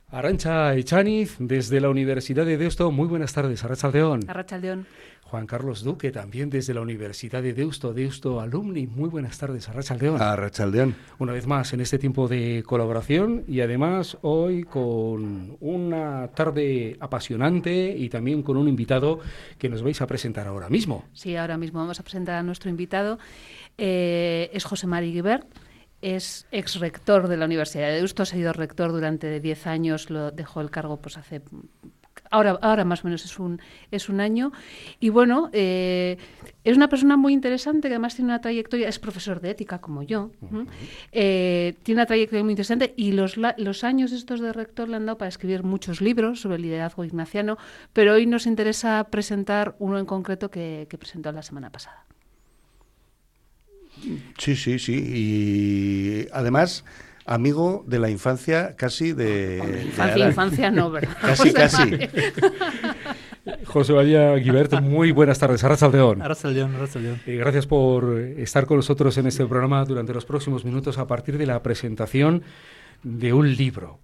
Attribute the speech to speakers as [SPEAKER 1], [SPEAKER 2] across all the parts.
[SPEAKER 1] Arantxa Echaniz, desde la Universidad de Deusto. Muy buenas tardes, Arratsaldeon.
[SPEAKER 2] Arratsaldeon.
[SPEAKER 1] Juan Carlos Duque, también desde la Universidad de Deusto, Deusto Alumni. Muy buenas tardes, Arratsaldeon.
[SPEAKER 3] Arratsaldeon.
[SPEAKER 1] Una vez más en este tiempo de colaboración y además hoy con una tarde apasionante y también con un invitado que nos vais a presentar ahora mismo.
[SPEAKER 2] Sí, ahora mismo vamos a presentar a nuestro invitado. Es José Mari Guibert. Es ex-rector de la Universidad de Deusto, ha sido rector durante 10 años, lo dejó el cargo pues hace... Ahora más o menos es un año. Y bueno, es una persona muy interesante que además tiene una trayectoria, es profesor de ética como yo, tiene una trayectoria muy interesante y los años estos de rector le han dado para escribir muchos libros sobre el liderazgo ignaciano, pero hoy nos interesa presentar uno en concreto que presentó la semana pasada.
[SPEAKER 3] Sí. Y además, amigo de la infancia casi de...
[SPEAKER 2] Infancia no, ¿verdad?
[SPEAKER 3] Casi.
[SPEAKER 1] José María Guibert, muy buenas tardes. Arratsaldeon.
[SPEAKER 4] Arratsaldeon.
[SPEAKER 1] Gracias por estar con nosotros en este programa durante los próximos minutos a partir de la presentación de un libro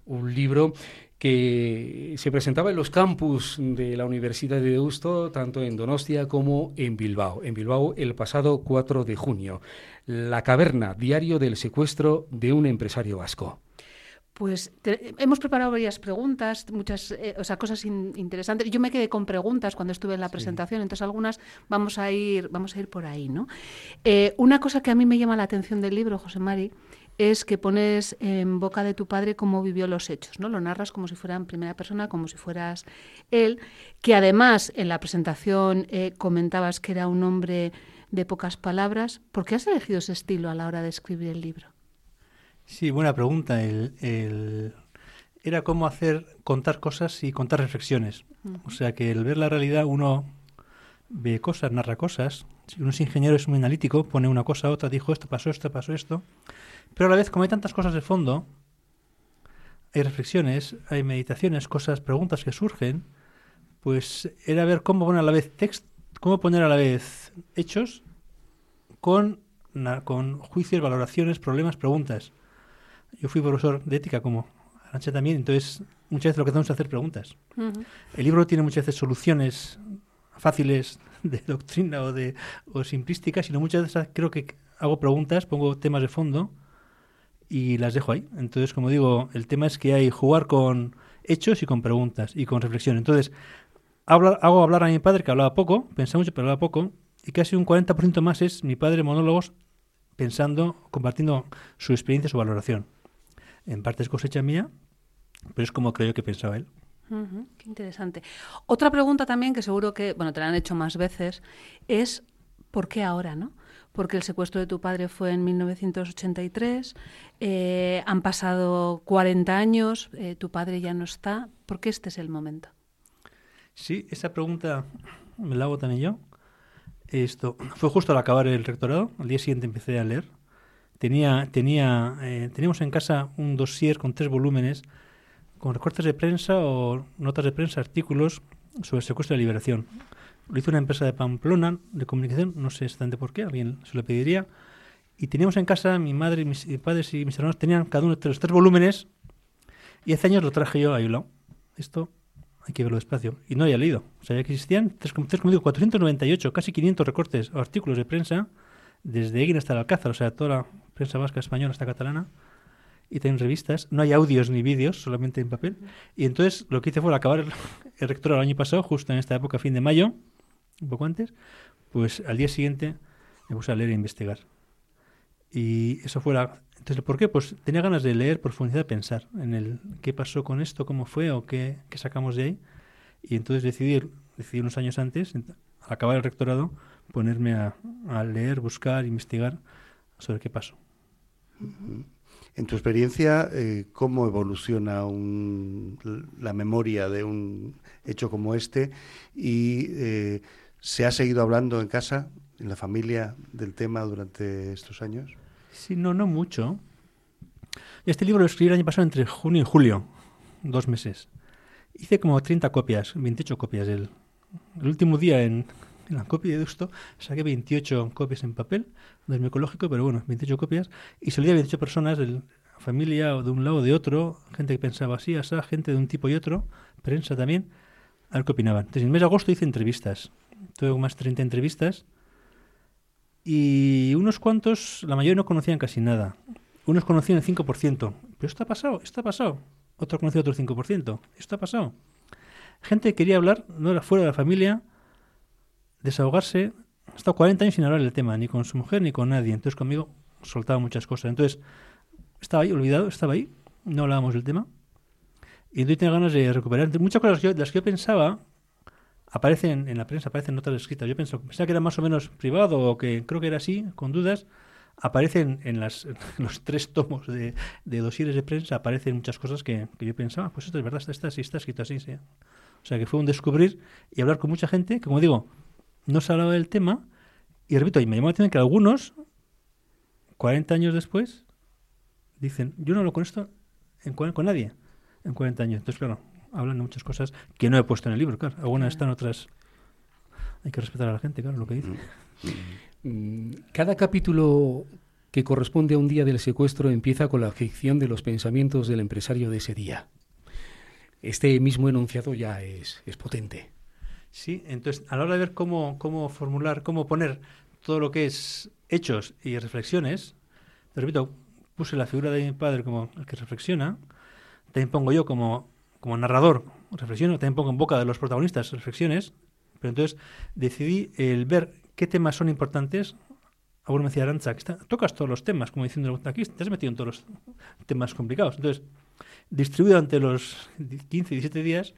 [SPEAKER 1] que se presentaba en los campus de la Universidad de Deusto, tanto en Donostia como en Bilbao. En Bilbao el pasado 4 de junio. La caverna, diario del secuestro de un empresario vasco.
[SPEAKER 2] Pues hemos preparado varias preguntas, muchas cosas interesantes. Yo me quedé con preguntas cuando estuve en la presentación, entonces algunas vamos a ir por ahí, ¿no? Una cosa que a mí me llama la atención del libro, José Mari, es que pones en boca de tu padre cómo vivió los hechos, ¿no? Lo narras como si fuera en primera persona, como si fueras él, que además en la presentación comentabas que era un hombre de pocas palabras. ¿Por qué has elegido ese estilo a la hora de escribir el libro?
[SPEAKER 4] Sí, buena pregunta. Era cómo contar cosas y contar reflexiones. Uh-huh. O sea que el ver la realidad uno ve cosas, narra cosas. Si uno es ingeniero, es muy analítico, pone una cosa a otra, dijo esto, pasó esto. Pero a la vez, como hay tantas cosas de fondo, hay reflexiones, hay meditaciones, cosas, preguntas que surgen, pues era ver cómo poner a la vez hechos con juicios, valoraciones, problemas, preguntas. Yo fui profesor de ética como Arantxa también, entonces muchas veces lo que hacemos es hacer preguntas. Uh-huh. El libro tiene muchas veces soluciones fáciles de doctrina o simplísticas, sino muchas veces creo que hago preguntas, pongo temas de fondo y las dejo ahí. Entonces, como digo, el tema es que hay jugar con hechos y con preguntas y con reflexión. Entonces, hago hablar a mi padre, que hablaba poco, pensaba mucho, pero hablaba poco, y casi un 40% más es mi padre monólogos pensando, compartiendo su experiencia, su valoración. En parte es cosecha mía, pero es como creo que pensaba él.
[SPEAKER 2] Uh-huh, qué interesante. Otra pregunta también que seguro que, te la han hecho más veces, es ¿por qué ahora, no? Porque el secuestro de tu padre fue en 1983, han pasado 40 años, tu padre ya no está. ¿Por qué este es el momento?
[SPEAKER 4] Sí, esa pregunta me la hago también yo. Esto fue justo al acabar el rectorado, al día siguiente empecé a leer. Teníamos en casa un dossier con 3 volúmenes con recortes de prensa o notas de prensa, artículos sobre el secuestro de la liberación. Lo hizo una empresa de Pamplona de comunicación, no sé exactamente por qué, alguien se lo pediría. Y teníamos en casa, mi madre, mis padres y mis hermanos tenían cada uno de los 3 volúmenes y hace años lo traje yo a un lado. Esto hay que verlo despacio. Y no había leído. Sabía que existían 498, casi 500 recortes o artículos de prensa, desde Egin hasta el Alcázar, o sea, toda la prensa vasca, española hasta catalana, y también revistas. No hay audios ni vídeos, solamente en papel. Y entonces lo que hice fue acabar el rectorado el año pasado, justo en esta época, fin de mayo, un poco antes, pues al día siguiente me puse a leer e investigar. Y eso fue Entonces, ¿por qué? Pues tenía ganas de leer, profundizar, pensar en qué pasó con esto, cómo fue o qué sacamos de ahí. Y entonces decidí unos años antes, al acabar el rectorado, ponerme a leer, buscar, investigar sobre qué pasó.
[SPEAKER 3] En tu experiencia, ¿cómo evoluciona la memoria de un hecho como este? ¿Y se ha seguido hablando en casa, en la familia, del tema durante estos años?
[SPEAKER 4] Sí, no mucho. Este libro lo escribí el año pasado entre junio y julio, 2 meses. Hice como 30 copias, 28 copias. El último día en la copia de Deusto saqué 28 copias en papel, no es muy ecológico, pero bueno, 28 copias. Y se lo di a 28 personas, familia o de un lado o de otro, gente que pensaba así, así, gente de un tipo y otro, prensa también, a ver qué opinaban. Entonces, en el mes de agosto hice entrevistas. Tuve más de 30 entrevistas y unos cuantos, la mayoría no conocían casi nada. Unos conocían el 5%. Pero esto ha pasado. Otro conocía otro 5%. Esto ha pasado. Gente que quería hablar, no era fuera de la familia, desahogarse. Ha estado 40 años sin hablar del tema, ni con su mujer ni con nadie. Entonces conmigo soltaba muchas cosas. Entonces estaba ahí, olvidado, estaba ahí, no hablábamos del tema. Y entonces tenía ganas de recuperar. Muchas cosas de las que yo pensaba aparecen en la prensa, aparecen notas escritas. Yo pensaba que era más o menos privado o que creo que era así, con dudas. Aparecen en los 3 tomos de dosieres de prensa, aparecen muchas cosas que yo pensaba, pues esto es verdad, está escrito así. ¿Sí? O sea, que fue un descubrir y hablar con mucha gente que, como digo, no se hablaba del tema. Y repito, y me llamó la atención que algunos, 40 años después, dicen, yo no hablo con esto con nadie en 40 años. Entonces, claro, hablan de muchas cosas que no he puesto en el libro, claro. Algunas están, otras... Hay que respetar a la gente, claro, lo que dice.
[SPEAKER 1] Cada capítulo que corresponde a un día del secuestro empieza con la ficción de los pensamientos del empresario de ese día. Este mismo enunciado ya es potente.
[SPEAKER 4] Sí, entonces a la hora de ver cómo formular, cómo poner todo lo que es hechos y reflexiones, te repito, puse la figura de mi padre como el que reflexiona, también pongo yo como narrador, reflexiono, también pongo en boca de los protagonistas reflexiones, pero entonces decidí el ver qué temas son importantes. Ahora me decía Arantxa, tocas todos los temas, como diciendo, aquí te has metido en todos los temas complicados. Entonces, distribuido ante los 15, 17 días,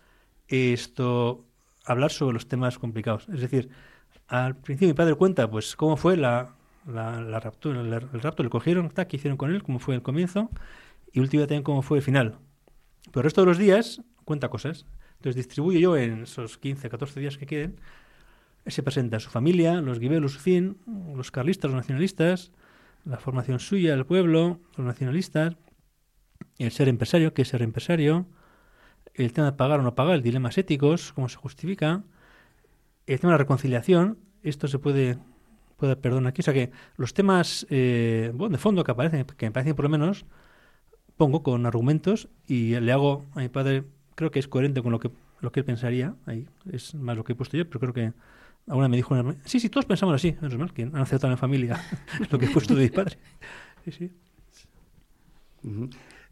[SPEAKER 4] hablar sobre los temas complicados. Es decir, al principio mi padre cuenta pues cómo fue la raptura, el rapto, le cogieron, qué hicieron con él, cómo fue el comienzo, y última también cómo fue el final. Pero el resto de los días cuenta cosas. Entonces distribuyo yo en esos 15, 14 días que queden. Se presenta su familia, los Guibé, los Ucín, los carlistas, los nacionalistas, la formación suya, el pueblo, los nacionalistas, el ser empresario, qué es ser empresario, el tema de pagar o no pagar, dilemas éticos, cómo se justifica, el tema de la reconciliación, esto se puede perdón aquí, o sea que los temas de fondo que aparecen, que me parecen por lo menos, pongo con argumentos y le hago a mi padre, creo que es coherente con lo que él pensaría, ahí es más lo que he puesto yo, pero creo que alguna me dijo, sí, todos pensamos así, menos mal, que han aceptado en la familia lo que he puesto de mi padre. Sí.
[SPEAKER 3] Uh-huh.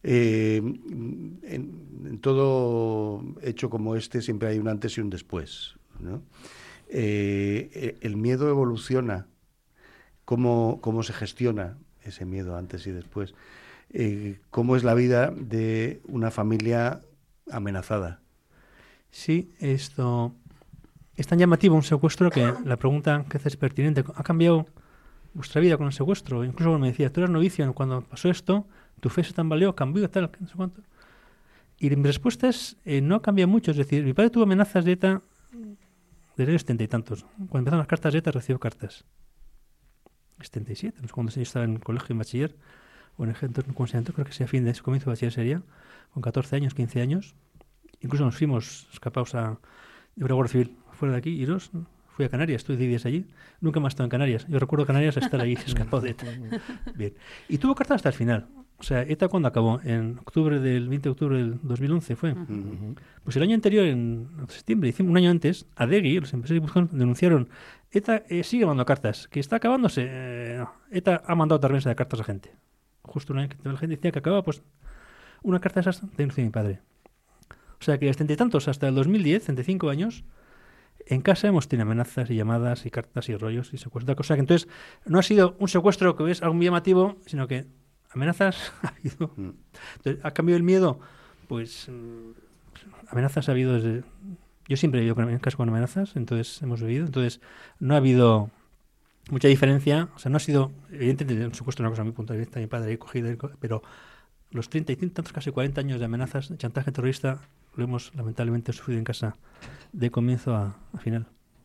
[SPEAKER 3] En todo hecho como este siempre hay un antes y un después, ¿no? El miedo evoluciona. ¿Cómo se gestiona ese miedo antes y después? ¿Cómo es la vida de una familia amenazada?
[SPEAKER 4] Sí, esto es tan llamativo un secuestro que la pregunta que haces es pertinente. ¿Ha cambiado vuestra vida con el secuestro? Incluso cuando me decía, tú eras novicio cuando pasó esto, tu fe se tambaleó, cambió, tal, no sé cuánto. Y mi respuesta es, no ha cambiado mucho. Es decir, mi padre tuvo amenazas de ETA desde los 70 y tantos. Cuando empezaron las cartas de ETA recibió cartas. 77, no sé cuándo yo estaba en el colegio, en bachiller, o en el entonces, creo que sea fin de ese comienzo de bachiller sería, con 14 años, 15 años. Incluso nos fuimos escapados de Guardia Civil, fuera de aquí, iros. Fui a Canarias, estuve 10 días allí. Nunca más he estado en Canarias. Yo recuerdo Canarias a estar allí, escapado de ETA. Bien. Y tuvo cartas hasta el final. O sea, ETA cuando acabó, en 20 de octubre del 2011 fue. Uh-huh. Pues el año anterior, en septiembre, un año antes, ADEGI, los empresarios denunciaron, ETA sigue mandando cartas, que está acabándose. No. ETA ha mandado otra remesa de cartas a gente. Justo una vez que la gente decía que acababa, pues una carta de esas denunció mi padre. O sea que desde 70 y tantos hasta el 2010, 35 años, en casa hemos tenido amenazas y llamadas y cartas y rollos y secuestros. Cosa que entonces no ha sido un secuestro que es algo muy llamativo, sino que amenazas ha habido. Entonces, ¿ha cambiado el miedo? Pues amenazas ha habido desde... Yo siempre he vivido en casa con amenazas, entonces hemos vivido. Entonces no ha habido mucha diferencia. O sea, no ha sido... Evidentemente, un secuestro es una cosa muy puntual. Mi padre ha cogido, pero los 30 y tantos, casi 40 años de amenazas, de chantaje terrorista, lo hemos lamentablemente sufrido en casa de comienzo a final.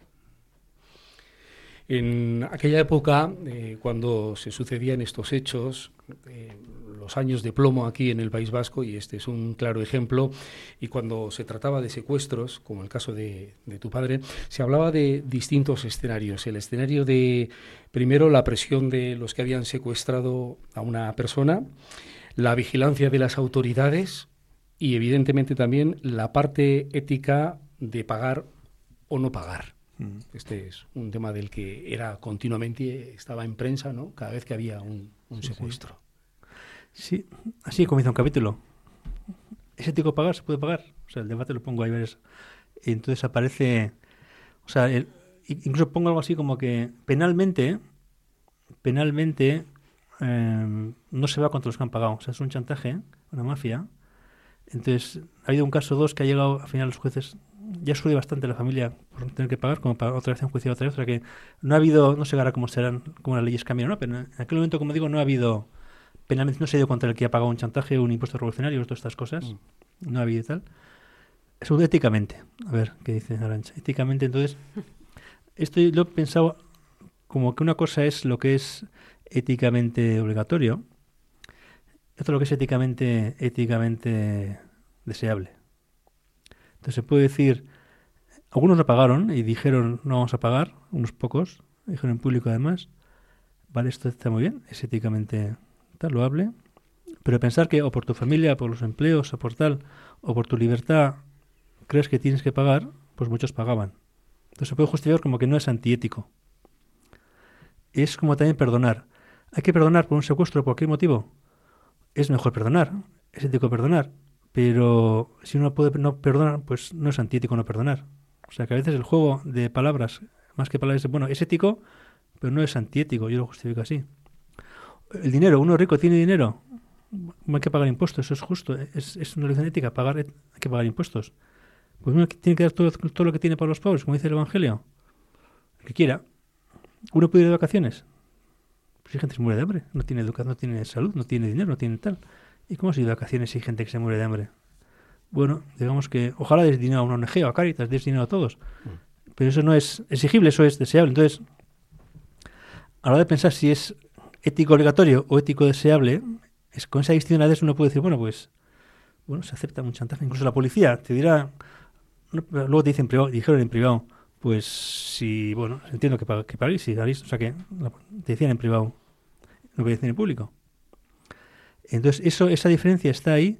[SPEAKER 1] En aquella época, cuando se sucedían estos hechos, los años de plomo aquí en el País Vasco, y este es un claro ejemplo, y cuando se trataba de secuestros, como el caso de tu padre, se hablaba de distintos escenarios. El escenario de, primero, la presión de los que habían secuestrado a una persona, la vigilancia de las autoridades y evidentemente también la parte ética de pagar o no pagar. Este es un tema del que era continuamente, estaba en prensa, ¿no? Cada vez que había un secuestro.
[SPEAKER 4] Sí, así comienza un capítulo. ¿Es ético pagar? ¿Se puede pagar? O sea, el debate lo pongo ahí, ¿ves? Y entonces aparece, o sea, incluso pongo algo así como que penalmente no se va contra los que han pagado. O sea, es un chantaje, una mafia. Entonces, ha habido un caso 2 que ha llegado, al final los jueces, ya sube bastante la familia por tener que pagar, como para otra vez en juicio otra vez. O sea que no ha habido, no sé ahora cómo serán, cómo las leyes cambian, ¿no? Pero en aquel momento, como digo, no ha habido, penalmente no se ha ido contra el que ha pagado un chantaje, un impuesto revolucionario, todas estas cosas. No ha habido y tal. Eso éticamente. A ver, ¿qué dice Arantxa? Éticamente, entonces, esto lo he pensado como que una cosa es lo que es éticamente obligatorio, esto es lo que es éticamente deseable. Entonces se puede decir, algunos lo pagaron y dijeron no vamos a pagar, unos pocos, dijeron en público además, vale, esto está muy bien, es éticamente tal, loable, pero pensar que o por tu familia, por los empleos, o por tal, o por tu libertad crees que tienes que pagar, pues muchos pagaban. Entonces se puede justificar como que no es antiético. Es como también perdonar. ¿Hay que perdonar por un secuestro por qué motivo? Es mejor perdonar, es ético perdonar, pero si uno puede no perdonar, pues no es antiético no perdonar. O sea que a veces el juego de palabras, más que palabras, bueno, es ético, pero no es antiético, yo lo justifico así. El dinero, uno rico tiene dinero, hay que pagar impuestos, eso es justo, es una lección ética, hay que pagar impuestos. Pues uno tiene que dar todo lo que tiene para los pobres, como dice el Evangelio, el que quiera. Uno puede ir de vacaciones. Pues hay gente que se muere de hambre, no tiene educación, no tiene salud, no tiene dinero, no tiene tal. ¿Y cómo se ir de vacaciones si hay gente que se muere de hambre? Bueno, digamos que ojalá des dinero a una ONG o a Cáritas, des dinero a todos. Pero eso no es exigible, eso es deseable. Entonces, a la hora de pensar si es ético obligatorio o ético deseable, es con esa distinción a veces uno puede decir, bueno, se acepta un chantaje. Incluso la policía te dirá, luego te dicen dijeron en privado, pues si, bueno, entiendo que paguéis, si daréis, o sea que te decían en privado, lo que decían en público. Entonces, esa diferencia está ahí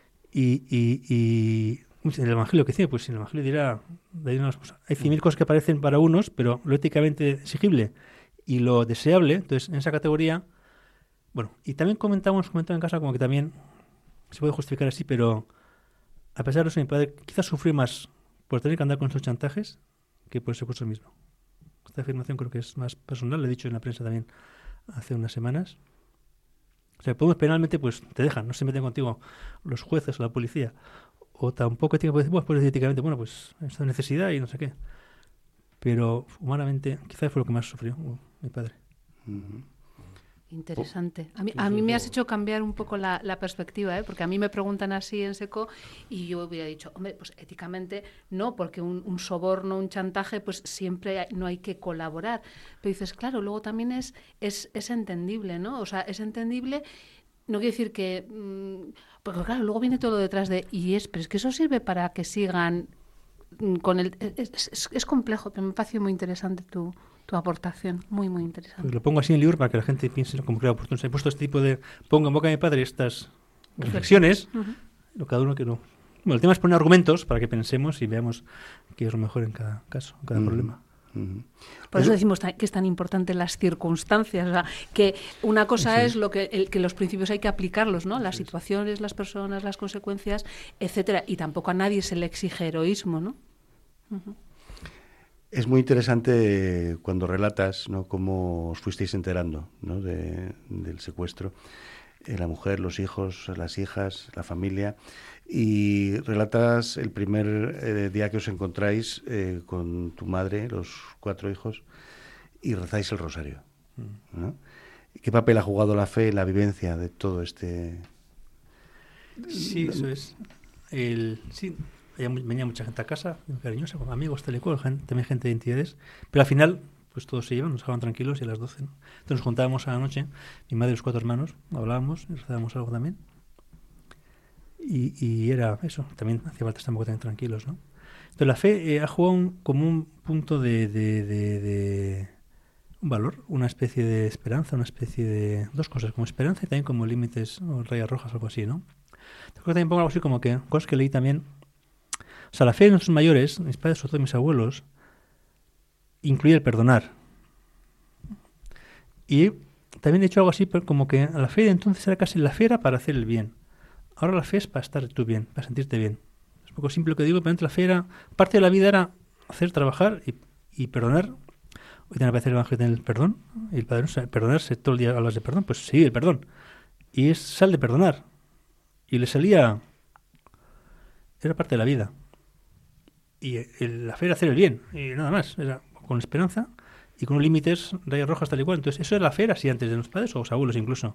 [SPEAKER 4] y en el Evangelio que tiene, pues en el Evangelio dirá, hay 100.000 cosas que parecen para unos, pero lo éticamente exigible y lo deseable, entonces en esa categoría, bueno, y también comentaba en casa como que también se puede justificar así, pero a pesar de eso mi padre quizás sufrió más por tener que andar con esos chantajes que por el secuestro mismo. Esta afirmación creo que es más personal, lo he dicho en la prensa también hace unas semanas. O sea, penalmente pues te dejan, no se meten contigo los jueces o la policía. O tampoco éticamente, pues éticamente, pues esta necesidad y no sé qué. Pero humanamente quizás fue lo que más sufrió mi padre.
[SPEAKER 2] Interesante. A mí me has hecho cambiar un poco la perspectiva, porque a mí me preguntan así en seco y yo hubiera dicho, hombre, pues éticamente no, porque un soborno, un chantaje, pues siempre no hay que colaborar. Pero dices, claro, luego también es entendible, ¿no? O sea, es entendible, no quiere decir que... porque claro, luego viene todo detrás de... pero es que eso sirve para que sigan con el... Es complejo, pero me parece muy interesante tu aportación, muy, muy interesante.
[SPEAKER 4] Pues lo pongo así en el libro para que la gente piense como crea oportuno. He puesto este tipo de... Pongo en boca de mi padre estas reflexiones, cada uno que no... Bueno, el tema es poner argumentos para que pensemos y veamos qué es lo mejor en cada caso, en cada problema.
[SPEAKER 2] Por eso decimos que es tan importante las circunstancias, o sea, que una cosa es lo que los principios hay que aplicarlos, ¿no? Las situaciones, las personas, las consecuencias, etcétera, y tampoco a nadie se le exige heroísmo, ¿no?
[SPEAKER 3] Es muy interesante cuando relatas, ¿no?, cómo os fuisteis enterando, ¿no?, del secuestro, la mujer, los hijos, las hijas, la familia, y relatas el primer día que os encontráis con tu madre, los 4 hijos, y rezáis el rosario, ¿no? ¿Qué papel ha jugado la fe en la vivencia de todo este...?
[SPEAKER 4] Sí, eso es. Sí. Venía mucha gente a casa, muy cariñosa, con amigos, tal y cual, también gente de entidades, pero al final, pues todos se iban, nos dejaban tranquilos y a las 12, ¿no? Entonces nos juntábamos a la noche, mi madre y los 4 hermanos, hablábamos y rezábamos algo también. Y era eso, también hacía falta estar un poco también tranquilos, ¿no? Entonces la fe ha jugado como un punto de un valor, una especie de esperanza, una especie de dos cosas, como esperanza y también como límites o rayas rojas, algo así, ¿no? Creo que también pongo algo así como que, cosas que leí también. O sea, la fe de nuestros mayores, mis padres, sobre todo mis abuelos, incluye el perdonar. Y también he hecho algo así como que la fe de entonces era casi la fe era para hacer el bien. Ahora la fe es para estar tú bien, para sentirte bien. Es un poco simple lo que digo, pero antes la fe era, parte de la vida era hacer, trabajar y perdonar. Hoy tiene que aparecer el Evangelio del perdón, y el Padre, o sea, perdonarse, todo el día hablas de perdón, pues sí, el perdón. Y es sal de perdonar. Y le salía, era parte de la vida. Y la fe era hacer el bien, y nada más, era con esperanza y con unos límites, rayas rojas tal y cual. Entonces, eso era la fe, era así antes de los padres o los abuelos incluso.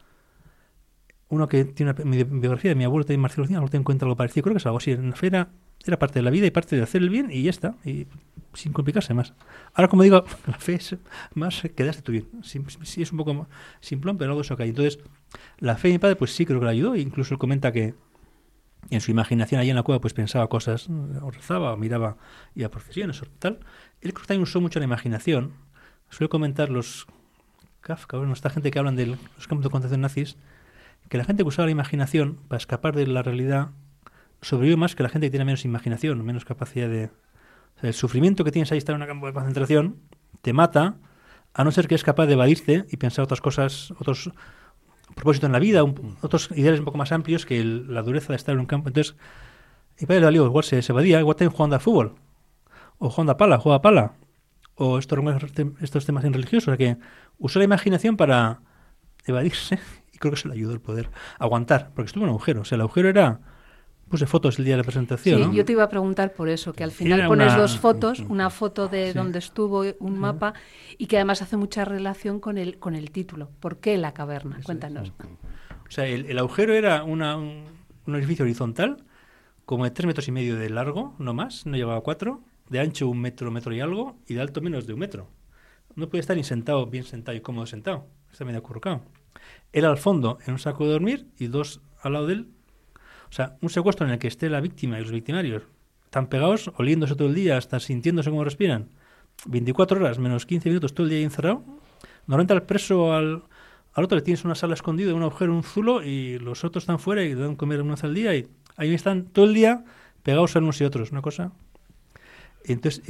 [SPEAKER 4] Uno que tiene una biografía de mi abuelo, también Marcelo Cina, no te encuentra algo parecido, creo que es algo así. La fe era parte de la vida y parte de hacer el bien y ya está, y sin complicarse más. Ahora, como digo, la fe es más quedaste tú bien. Sí, es un poco simplón, pero algo eso que hay. Entonces, la fe de mi padre, pues sí creo que le ayudó. Incluso él comenta que en su imaginación allí en la cueva pues pensaba cosas, o rezaba, o miraba, iba a procesiones o tal. Él creo que también usó mucho la imaginación. Suele comentar los Kafka, bueno, esta gente que hablan de los campos de concentración nazis, que la gente que usaba la imaginación para escapar de la realidad sobrevive más que la gente que tiene menos imaginación, menos capacidad de... O sea, el sufrimiento que tienes ahí estar en un campo de concentración te mata, a no ser que es capaz de evadirte y pensar otras cosas, otros propósitos en la vida, otros ideales un poco más amplios que la dureza de estar en un campo. Entonces, mi padre Dalío igual se evadía, igual también jugando al fútbol, o jugando a pala, juega a pala, o estos temas religiosos, o sea que usó la imaginación para evadirse, y creo que se le ayudó el poder aguantar, porque estuvo en un agujero, o sea, el agujero era... Puse fotos el día de la presentación,
[SPEAKER 2] sí,
[SPEAKER 4] ¿no?
[SPEAKER 2] yo te iba a preguntar por eso, que al final pones dos fotos, una foto de donde estuvo, un mapa, y que además hace mucha relación con el título. ¿Por qué la caverna? Cuéntanos.
[SPEAKER 4] O sea, el agujero era un edificio horizontal, como de 3,5 metros de largo, no más, no llegaba a 4, de ancho 1 metro, metro y algo, y de alto menos de 1 metro. No podía estar ni sentado, bien sentado y cómodo sentado, está medio acurrucado. Era al fondo en un saco de dormir y dos al lado de él. O sea, un secuestro en el que esté la víctima y los victimarios tan pegados, oliéndose todo el día, hasta sintiéndose cómo respiran, 24 horas menos 15 minutos todo el día ahí encerrado. Normalmente al preso, al otro le tienes una sala escondida, un agujero, un zulo, y los otros están fuera y le dan comer una vez al día, y ahí están todo el día pegados a unos y otros, una cosa. Entonces,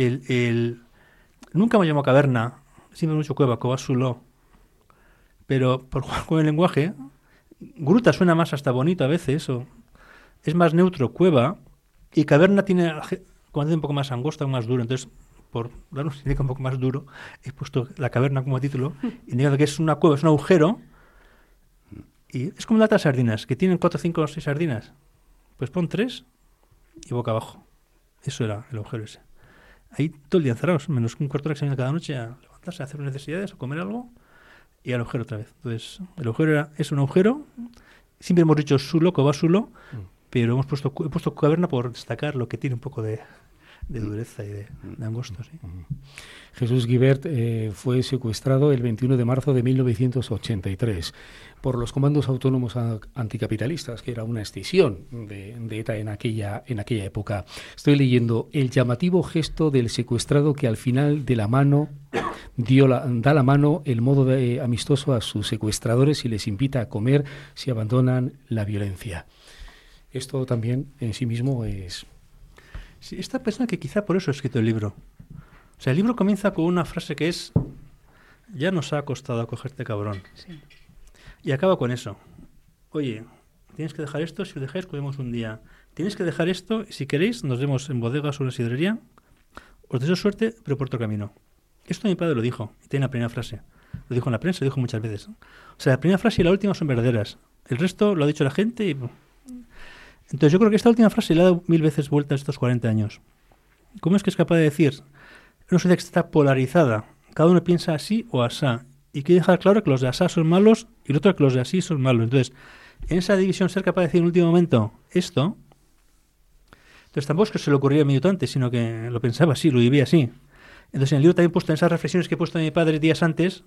[SPEAKER 4] nunca me llamó caverna, siempre mucho cueva, zulo, pero por jugar con el lenguaje, gruta suena más hasta bonito a veces, o... Es más neutro cueva, y caverna tiene como un poco más angosta, más duro. Entonces, por dar un significado un poco más duro, he puesto la caverna como título, indicando que es una cueva, es un agujero, y es como latas de sardinas, que tienen 4, 5 o 6 sardinas. Pues pon 3 y boca abajo. Eso era el agujero ese. Ahí todo el día encerrados, menos un cuarto de hora que se viene cada noche a levantarse, a hacer necesidades, a comer algo, y al agujero otra vez. Entonces, el agujero es un agujero, siempre hemos dicho sulo, cova sulo, pero he puesto caverna por destacar lo que tiene un poco de dureza y de angosto. ¿Sí?
[SPEAKER 1] Jesús Guibert fue secuestrado el 21 de marzo de 1983 por los comandos autónomos anticapitalistas, que era una escisión de ETA en aquella época. Estoy leyendo el llamativo gesto del secuestrado que al final de la mano da la mano el modo amistoso a sus secuestradores y les invita a comer si abandonan la violencia. Esto también en sí mismo es...
[SPEAKER 4] Sí, esta persona que quizá por eso ha escrito el libro. O sea, el libro comienza con una frase que es: ya nos ha costado acogerte, cabrón.
[SPEAKER 2] Sí.
[SPEAKER 4] Y acaba con eso. Oye, tienes que dejar esto, si lo dejáis comemos un día. Tienes que dejar esto, y si queréis nos vemos en bodegas o en la sidrería. Os deseo suerte, pero por otro camino. Esto mi padre lo dijo, y tiene la primera frase. Lo dijo en la prensa, lo dijo muchas veces. O sea, la primera frase y la última son verdaderas. El resto lo ha dicho la gente y... Entonces yo creo que esta última frase le ha dado 1000 veces vueltas estos 40 años. ¿Cómo es que es capaz de decir? Una sociedad que está polarizada. Cada uno piensa así o asá. Y quiere dejar claro que los de asá son malos y el otro que los de así son malos. Entonces, en esa división ser capaz de decir en el último momento esto... Entonces tampoco es que se le ocurriera minuto antes, sino que lo pensaba así, lo vivía así. Entonces en el libro también he puesto, en esas reflexiones que he puesto a mi padre días antes,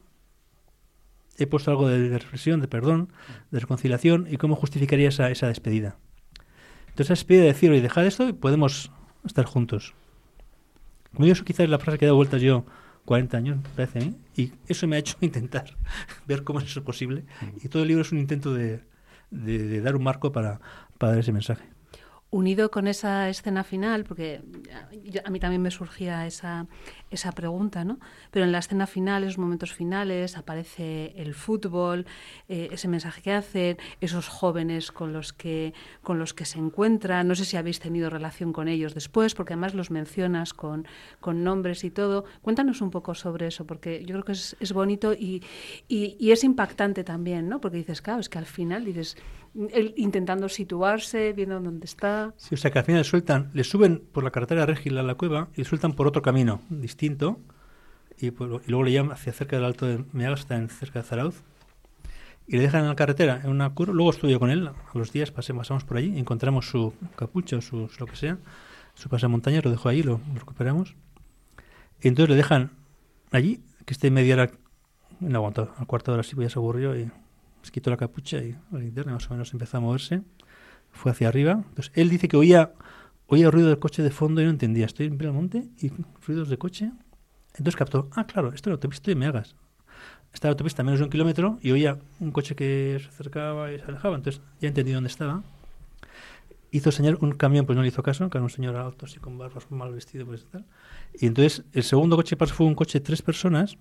[SPEAKER 4] he puesto algo de reflexión, de perdón, de reconciliación y cómo justificaría esa despedida. Entonces esa despedida de decir, oye, dejad esto y podemos estar juntos. Como digo, eso quizás es la frase que he dado vueltas yo 40 años, me parece a mí, y eso me ha hecho intentar ver cómo es eso posible, y todo el libro es un intento de dar un marco para dar ese mensaje.
[SPEAKER 2] Unido con esa escena final, porque a mí también me surgía esa pregunta, ¿no? Pero en la escena final, en los momentos finales, aparece el fútbol, ese mensaje que hacen, esos jóvenes con los que se encuentran. No sé si habéis tenido relación con ellos después, porque además los mencionas con nombres y todo. Cuéntanos un poco sobre eso, porque yo creo que es bonito y es impactante también, ¿no? Porque dices, claro, es que al final dices, él intentando situarse, viendo dónde está.
[SPEAKER 4] Sí, o sea que al final le suben por la carretera Regil a la cueva y le sueltan por otro camino distinto y luego le llevan hacia cerca del Alto de Meagasta, cerca de Zarauz, y le dejan en la carretera en una curva. Luego estuve con él, a los días pasamos por allí, encontramos su capucha o su lo que sea, su pasamontañas, lo dejó allí, lo recuperamos, y entonces le dejan allí, que esté media hora, no aguantó, al cuarto de hora sí, pues ya se aburrió y se quitó la capucha y la linterna más o menos empezó a moverse, fue hacia arriba. Entonces él dice que oía el ruido del coche de fondo y no entendía. Estoy en Belmonte y ruidos de coche. Entonces captó, claro, esto es la autopista de Meagas. Está la autopista a menos de 1 kilómetro y oía un coche que se acercaba y se alejaba. Entonces ya entendí dónde estaba. Hizo señal, un camión pues no le hizo caso, que era un señor alto así con barbas, mal vestido pues y tal. Y entonces el segundo coche que pasó fue un coche de 3 personas.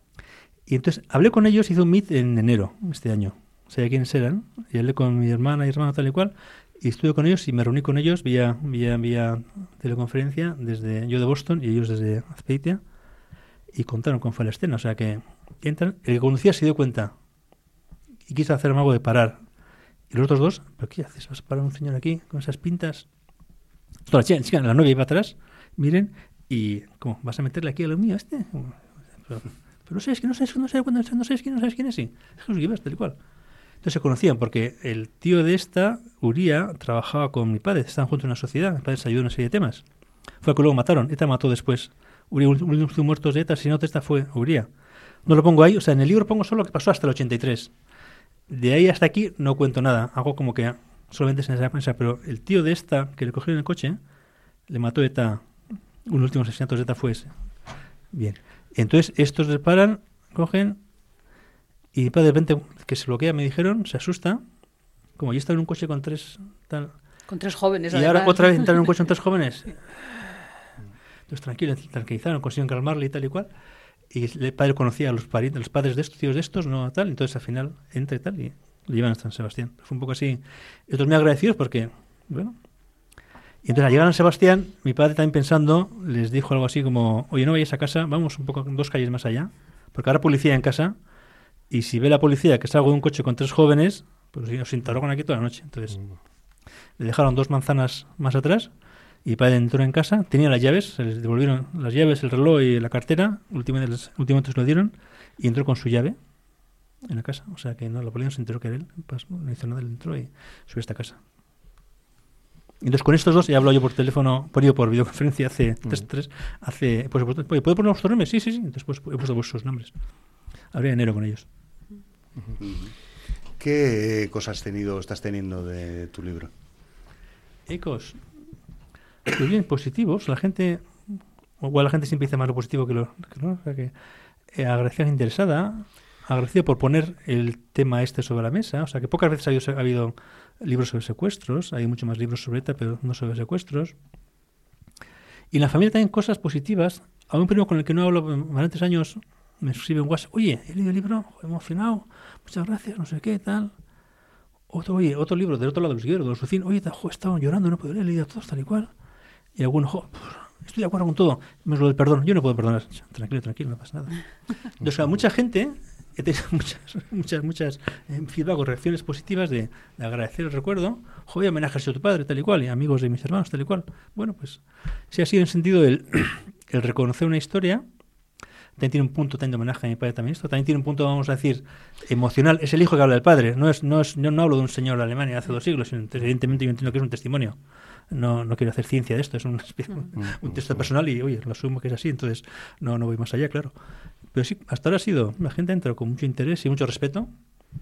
[SPEAKER 4] Y entonces hablé con ellos, hice un meet en enero este año. Sabía quiénes eran. Y hablé con mi hermana y hermano tal y cual. Y estuve con ellos y me reuní con ellos vía teleconferencia, desde yo de Boston y ellos desde Azpeitia, y contaron cómo fue la escena. O sea que entran, el que conducía se dio cuenta y quiso hacerme algo de parar. Y los otros dos, ¿pero qué haces? ¿Vas a parar un señor aquí con esas pintas? Toda la novia iba atrás, miren, y ¿cómo? ¿Vas a meterle aquí a lo mío este? Pero no sabes quién es, sí. Jesús Guibas, tal y cual. Entonces se conocían porque el tío de esta, Uría, trabajaba con mi padre, estaban juntos en una sociedad, mi padre se ayudó en una serie de temas. Fue el que luego mataron, ETA mató después. Uría, últimos muertos de ETA, si no esta fue Uría. No lo pongo ahí, o sea, en el libro pongo solo lo que pasó hasta el 83. De ahí hasta aquí no cuento nada, hago como que solamente es en esa prensa, pero el tío de esta, que le cogieron el coche, le mató ETA, uno de los últimos asesinatos de ETA fue ese. Bien, entonces estos le paran, cogen... Y de repente, que se bloquea, me dijeron, se asusta, como yo estaba en un coche con 3 tal...
[SPEAKER 2] Con 3 jóvenes,
[SPEAKER 4] y
[SPEAKER 2] además.
[SPEAKER 4] ahora otra vez entrar en un coche con 3 jóvenes. Entonces tranquilizaron, consiguieron calmarle y tal y cual. Y el padre conocía a los padres de estos, tíos de estos, no tal. Entonces al final entra y tal, y lo llevan a San Sebastián. Fue un poco así. Y otros muy agradecidos porque, bueno... Y entonces al llegar a San Sebastián, mi padre también pensando, les dijo algo así como, oye, no vayáis a casa, vamos un poco 2 calles más allá, porque ahora policía en casa... Y si ve la policía que salgo de un coche con 3 jóvenes, pues os interrogan aquí toda la noche. Entonces, le dejaron 2 manzanas más atrás y mi padre entró en casa. Tenía las llaves, se les devolvieron las llaves, el reloj y la cartera. Últimamente se lo dieron y entró con su llave en la casa. O sea que no, la policía no se enteró que era él. Pues, no hizo nada, él entró y subió a esta casa. Entonces, con estos dos, ya hablo yo por teléfono, por videoconferencia hace... ¿Puedo poner vuestros nombres? Sí. Entonces, pues, he puesto vuestros nombres. Hablé en enero con ellos.
[SPEAKER 3] ¿Qué cosas estás teniendo de tu libro?
[SPEAKER 4] Ecos. Pues bien, positivos. La gente siempre dice más lo positivo que lo no. O sea que agradecida interesada, agradecido por poner el tema este sobre la mesa. O sea que pocas veces ha habido libros sobre secuestros. Hay mucho más libros sobre ETA, pero no sobre secuestros. Y en la familia también cosas positivas. A un primo con el que no hablo bastantes años me escribe en WhatsApp, oye, he leído el libro, emocionado, muchas gracias, no sé qué, tal. Otro libro del otro lado del de los vecinos, oye, he estado llorando, no puedo leer, he leído todos tal y cual. Y alguno, estoy de acuerdo con todo, menos lo del perdón, yo no puedo perdonar. Tranquilo, no pasa nada. Entonces, a mucha gente, he tenido muchas feedback o reacciones positivas de agradecer el recuerdo, joder, homenajes a tu padre, tal y cual, y amigos de mis hermanos, tal y cual. Bueno, pues, sí ha sido en sentido el reconocer una historia. También tiene un punto de homenaje a mi padre también esto. También tiene un punto, vamos a decir, emocional. Es el hijo que habla del padre. No hablo de un señor de Alemania hace 2 siglos. Evidentemente yo entiendo que es un testimonio. No quiero hacer ciencia de esto. Es un texto personal y, oye, lo asumo que es así. Entonces no voy más allá, claro. Pero sí, hasta ahora ha sido... La gente entra con mucho interés y mucho respeto.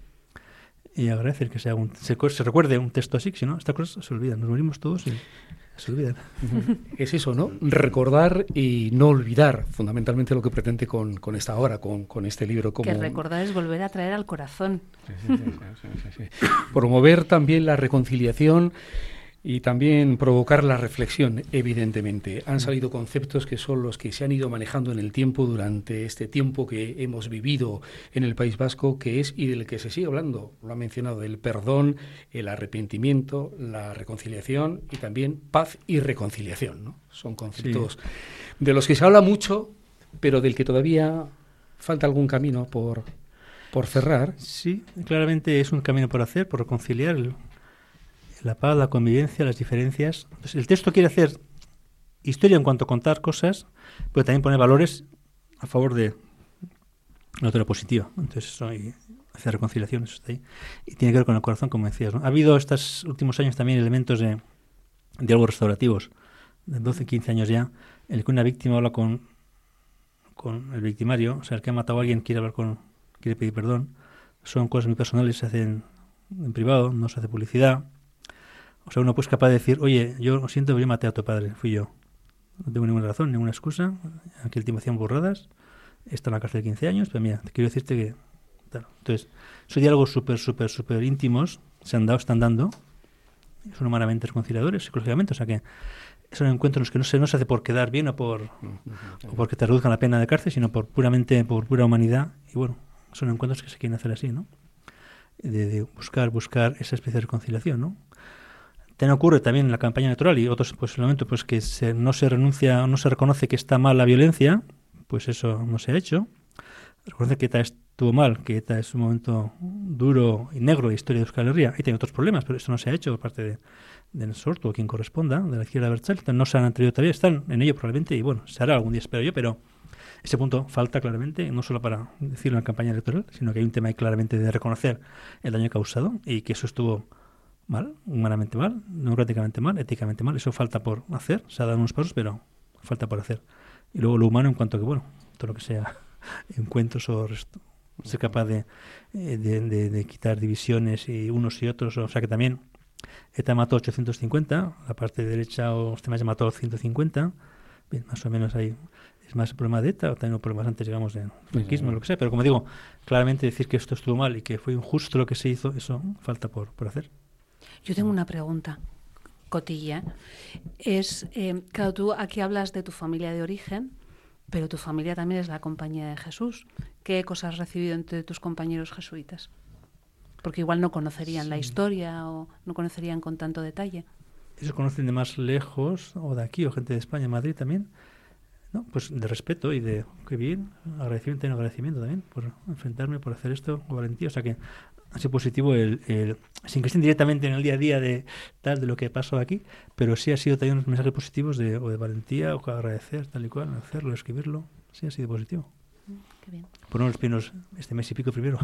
[SPEAKER 4] Y agradecer que se recuerde un texto así, que si no, estas cosas se olvidan. Nos morimos todos y... se olvidan.
[SPEAKER 1] Es eso, ¿no? Recordar y no olvidar, fundamentalmente lo que pretende con esta obra, con este libro.
[SPEAKER 2] Que recordar es volver a traer al corazón.
[SPEAKER 1] Sí. Promover también la reconciliación y también provocar la reflexión, evidentemente. Han salido conceptos que son los que se han ido manejando en el tiempo durante este tiempo que hemos vivido en el País Vasco, que es y del que se sigue hablando. Lo ha mencionado, el perdón, el arrepentimiento, la reconciliación y también paz y reconciliación, ¿no? Son conceptos de los que se habla mucho, pero del que todavía falta algún camino por cerrar.
[SPEAKER 4] Sí, claramente es un camino por hacer, por reconciliar la paz, la convivencia, las diferencias. Entonces, el texto quiere hacer historia en cuanto a contar cosas, pero también poner valores a favor de la otra positiva. Entonces, eso y hacer reconciliación, eso está ahí. Y tiene que ver con el corazón, como decías, ¿no? Ha habido estos últimos años también elementos de diálogos restaurativos, de 12, 15 años ya, en el que una víctima habla con el victimario, o sea, el que ha matado a alguien quiere pedir perdón. Son cosas muy personales, se hacen en privado, no se hace publicidad. O sea, uno pues capaz de decir, oye, yo lo siento, pero yo maté a tu padre, fui yo. No tengo ninguna razón, ninguna excusa. Aquel tiempo hacían burradas. Está en la cárcel de 15 años, pero mira, te quiero decirte que... Claro. Entonces, esos diálogos súper íntimos están dando. Son humanamente reconciliadores, psicológicamente. O sea que son encuentros en los que no se hace por quedar bien o porque te reduzcan la pena de cárcel, sino por pura humanidad. Y bueno, son encuentros que se quieren hacer así, ¿no? De buscar esa especie de reconciliación, ¿no? También ocurre también en la campaña electoral y otros pues el momento pues que no se reconoce que está mal la violencia, pues eso no se ha hecho. Reconoce que ETA estuvo mal, que ETA es un momento duro y negro de la historia de Euskal Herria. Ahí tiene otros problemas, pero eso no se ha hecho por parte de Sortu o quien corresponda, de la izquierda abertzale. No se han atrevido todavía, están en ello probablemente y bueno, se hará algún día, espero yo, pero ese punto falta claramente, no solo para decirlo en la campaña electoral, sino que hay un tema ahí claramente de reconocer el daño causado y que eso estuvo mal, humanamente mal, democráticamente mal, éticamente mal. Eso falta por hacer, se ha dado unos pasos, pero falta por hacer. Y luego lo humano en cuanto a que, bueno, todo lo que sea encuentros o ser capaz de quitar divisiones y unos y otros, o sea que también ETA mató 850, la parte derecha o usted más mató 150, bien, más o menos ahí es más el problema de ETA, o también problemas antes, digamos, de franquismo, lo que sea, pero como digo, claramente decir que esto estuvo mal y que fue injusto lo que se hizo, eso falta por hacer.
[SPEAKER 2] Yo tengo una pregunta, Cotilla. Claro, tú aquí hablas de tu familia de origen, pero tu familia también es la Compañía de Jesús. ¿Qué ecos has recibido entre tus compañeros jesuitas? Porque igual no conocerían la historia o no conocerían con tanto detalle.
[SPEAKER 4] ¿Ellos conocen de más lejos o de aquí o gente de España, Madrid también? No, pues de respeto y de qué bien, agradecimiento también por enfrentarme, por hacer esto con valentía. O sea que ha sido positivo sin que estén directamente en el día a día de lo que pasó aquí, pero sí ha sido también unos mensajes positivos de valentía o agradecer tal y cual, hacerlo, escribirlo. Sí ha sido positivo.
[SPEAKER 2] Qué bien.
[SPEAKER 4] Poner los pinos este mes y pico primero.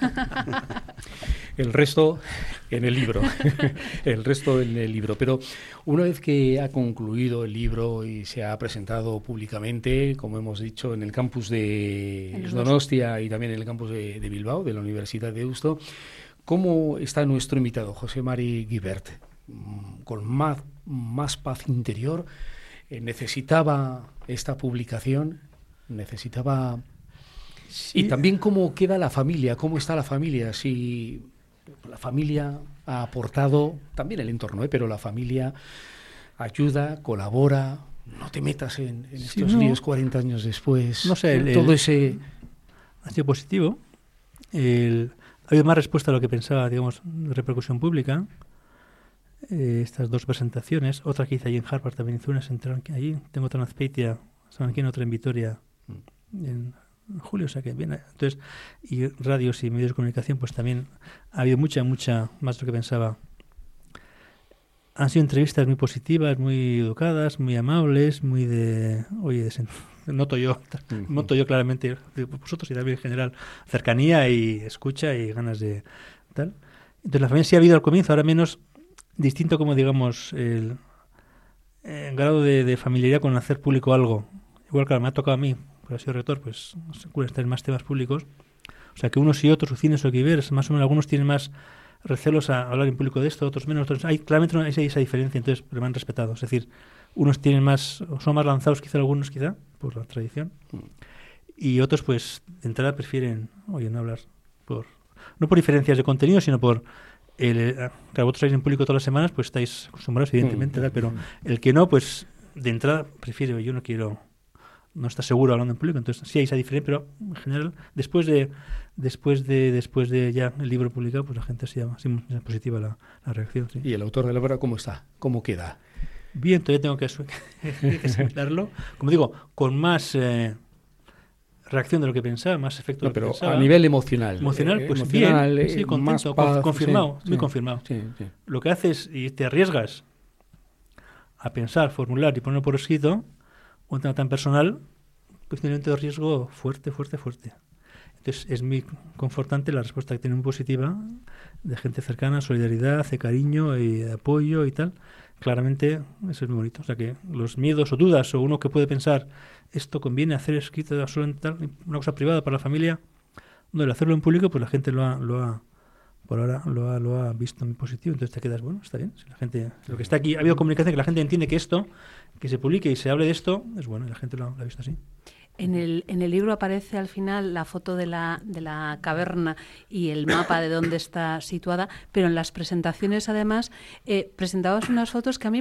[SPEAKER 1] El resto en el libro. El resto en el libro. Pero una vez que ha concluido el libro y se ha presentado públicamente, como hemos dicho, en el campus de Donostia y también en el campus de Bilbao, de la Universidad de Deusto, ¿cómo está nuestro invitado, José Mari Guibert? ¿Con más paz interior? ¿Necesitaba esta publicación? ¿Necesitaba...? Sí. Y también cómo queda la familia, cómo está la familia, si la familia ha aportado, también el entorno, pero la familia ayuda, colabora, no te metas en estos líos 40 años después,
[SPEAKER 4] no sé,
[SPEAKER 1] todo ese...
[SPEAKER 4] Ha sido positivo, ha habido más respuesta a lo que pensaba, digamos, de repercusión pública, estas dos presentaciones, otra que hice allí en Harvard, también hice una, se enteraron allí, tengo otra en Azpeitia, aquí en otra en Vitoria, en julio, o sea que bien. Entonces, y radios y medios de comunicación, pues también ha habido mucha más de lo que pensaba. Han sido entrevistas muy positivas, muy educadas, muy amables, muy de... Oye, noto yo claramente, vosotros y también en general, cercanía y escucha y ganas de tal. Entonces la familia sí ha habido al comienzo, ahora menos, distinto como digamos el grado de familiaridad con hacer público algo. Igual, claro, me ha tocado a mí, por haber sido rector, pues se estar en más temas públicos. O sea que unos y otros, Ucines o Guibert, más o menos algunos tienen más recelos a hablar en público de esto, otros menos. Claramente no hay esa diferencia, entonces pero me han respetado. Es decir, unos tienen más, son más lanzados quizá algunos, por la tradición, y otros, pues, de entrada prefieren, oye, no hablar, no por diferencias de contenido, sino por claro, vosotros estáis en público todas las semanas, pues estáis acostumbrados, evidentemente, pero el que no, pues, de entrada prefiere, yo no está seguro hablando en público, entonces sí hay esa diferencia, pero en general, después de ya el libro publicado, pues la gente se llama, sí, es positiva la reacción. Sí.
[SPEAKER 1] ¿Y el autor de la obra cómo está? ¿Cómo queda?
[SPEAKER 4] Bien, todavía tengo que asimilarlo. Como digo, con más reacción de lo que pensaba, más efecto de lo que
[SPEAKER 1] pero
[SPEAKER 4] pensaba.
[SPEAKER 1] A nivel emocional.
[SPEAKER 4] Emocional, pues
[SPEAKER 1] emocional,
[SPEAKER 4] bien, sí, contento,
[SPEAKER 1] más paz,
[SPEAKER 4] confirmado,
[SPEAKER 1] sí,
[SPEAKER 4] muy
[SPEAKER 1] sí,
[SPEAKER 4] confirmado.
[SPEAKER 1] Sí.
[SPEAKER 4] Lo que haces y te arriesgas a pensar, formular y ponerlo por escrito, un tema tan personal, pues tiene un elemento de riesgo fuerte. Entonces es muy confortante la respuesta que tiene, muy positiva, de gente cercana, solidaridad, de cariño y de apoyo y tal. Claramente eso es muy bonito. O sea que los miedos o dudas, o uno que puede pensar, esto conviene hacer escrito solo en tal, una cosa privada para la familia, no, el hacerlo en público, pues la gente por ahora lo ha visto muy positivo. Entonces te quedas, bueno, está bien. Si la gente, lo que está aquí, ha habido comunicación, que la gente entiende que esto, que se publique y se hable de esto, es bueno, y la gente lo ha visto así.
[SPEAKER 2] En el libro aparece al final la foto de la caverna y el mapa de dónde está situada, pero en las presentaciones además presentabas unas fotos que a mí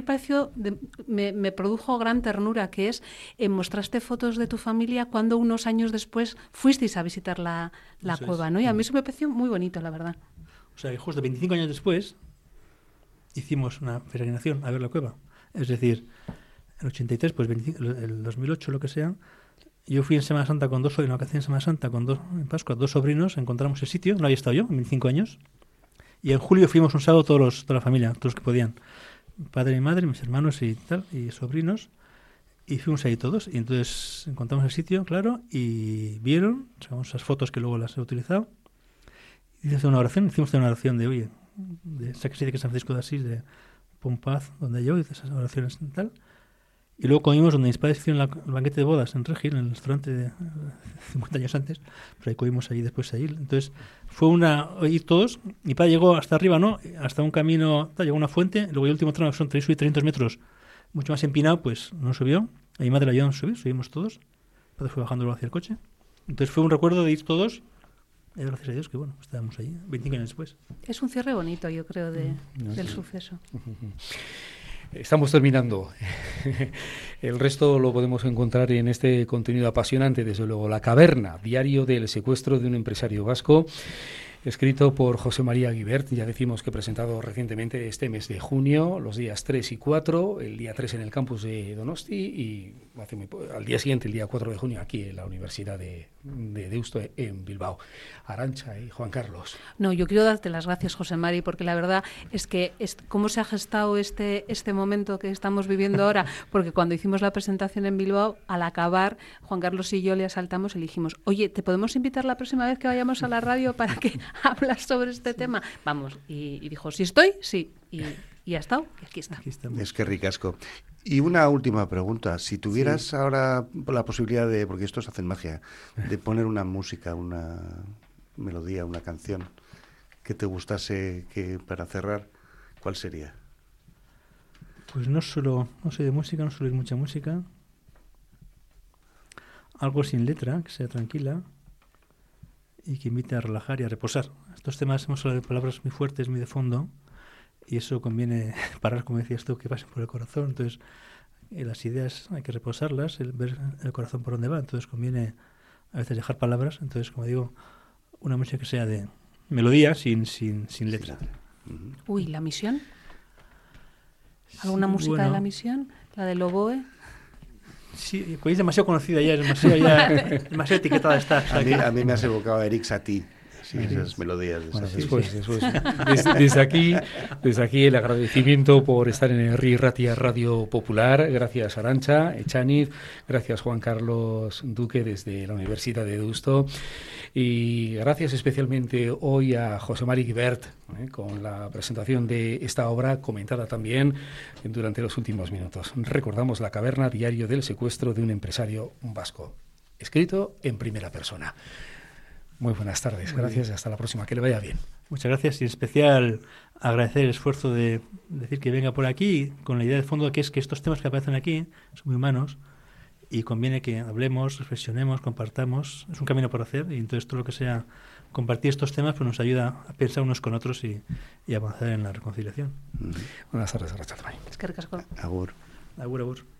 [SPEAKER 2] me produjo gran ternura, que es mostraste fotos de tu familia cuando unos años después fuisteis a visitar la cueva, ¿no? Y a mí eso me pareció muy bonito, la verdad.
[SPEAKER 4] O sea, que justo 25 años después hicimos una peregrinación a ver la cueva. Es decir, el 83, pues el 2008, lo que sea. Yo fui en Semana Santa en vacaciones en Semana Santa en Pascua, 2 sobrinos, encontramos el sitio, no había estado yo, en 25 años, y en julio fuimos un sábado toda la familia, todos los que podían, padre y madre, mis hermanos y tal, y sobrinos, y fuimos ahí todos, y entonces encontramos el sitio, claro, y vieron, sacamos esas fotos que luego las he utilizado, y hicimos una oración de, oye, de Sacrificio de San Francisco de Asís, de pon paz donde yo, y esas oraciones y tal. Y luego comimos donde mis padres hicieron el banquete de bodas en Regil, en el restaurante de 50 años antes, pero ahí comimos allí después allí. Entonces fue ir todos, mi padre llegó hasta arriba, ¿no? Hasta un camino, llegó a una fuente, luego el último tramo, que son 300 metros, mucho más empinado, pues no subió. A mi madre la ayudaron a subir, subimos todos. Mi padre fue bajando luego hacia el coche. Entonces fue un recuerdo de ir todos, y gracias a Dios que bueno, estábamos allí 25 años después.
[SPEAKER 2] Es un cierre bonito, yo creo, del suceso.
[SPEAKER 1] Estamos terminando. El resto lo podemos encontrar en este contenido apasionante, desde luego, La Caverna, diario del secuestro de un empresario vasco, escrito por José María Guibert. Ya decimos que presentado recientemente este mes de junio, los días 3 y 4, el día 3 en el campus de Donosti y al día siguiente, el día 4 de junio, aquí en la Universidad de Deusto en Bilbao. Arantxa y Juan Carlos.
[SPEAKER 2] No, yo quiero darte las gracias, José Mari, porque la verdad es que cómo se ha gestado este momento que estamos viviendo ahora, porque cuando hicimos la presentación en Bilbao, al acabar, Juan Carlos y yo le asaltamos y le dijimos, oye, ¿te podemos invitar la próxima vez que vayamos a la radio para que hablas sobre este tema? Vamos, y dijo, si estoy, sí, y ha estado, y aquí está.
[SPEAKER 3] Es que ricasco. Y una última pregunta, si tuvieras ahora la posibilidad de, porque estos hacen magia, de poner una música, una melodía, una canción que te gustase, que para cerrar, ¿cuál sería?
[SPEAKER 4] Pues no soy de música, no suelo oír mucha música. Algo sin letra, que sea tranquila y que invite a relajar y a reposar. Estos temas hemos hablado de palabras muy fuertes, muy de fondo, y eso conviene parar, como decías tú, que pasen por el corazón. Entonces, las ideas hay que reposarlas, ver el corazón por dónde va. Entonces conviene a veces dejar palabras. Entonces, como digo, una música que sea de melodía sin letra.
[SPEAKER 2] Uy, ¿La Misión? ¿Alguna música de La Misión? ¿La de Loboe?
[SPEAKER 4] Sí, pues es demasiado conocida ya, demasiado etiquetada está. O sea,
[SPEAKER 3] a mí me has evocado a Eric Satie. Sí, esas melodías.
[SPEAKER 1] Bueno, después. Desde aquí el agradecimiento por estar en el Ratia Radio Popular. Gracias Arantxa, Echaniz, gracias Juan Carlos Duque desde la Universidad de Deusto y gracias especialmente hoy a José Mari Guibert con la presentación de esta obra comentada también durante los últimos minutos. Recordamos La Caverna, diario del secuestro de un empresario vasco, escrito en primera persona. Muy buenas tardes, gracias y hasta la próxima, que le vaya bien.
[SPEAKER 4] Muchas gracias y en especial agradecer el esfuerzo de decir que venga por aquí con la idea de fondo que es que estos temas que aparecen aquí son muy humanos y conviene que hablemos, reflexionemos, compartamos. Es un camino por hacer y entonces todo lo que sea compartir estos temas pues nos ayuda a pensar unos con otros y avanzar en la reconciliación.
[SPEAKER 1] Buenas tardes, Arratsalde.
[SPEAKER 2] Eskerrik asko.
[SPEAKER 3] Agur.
[SPEAKER 4] Agur, agur.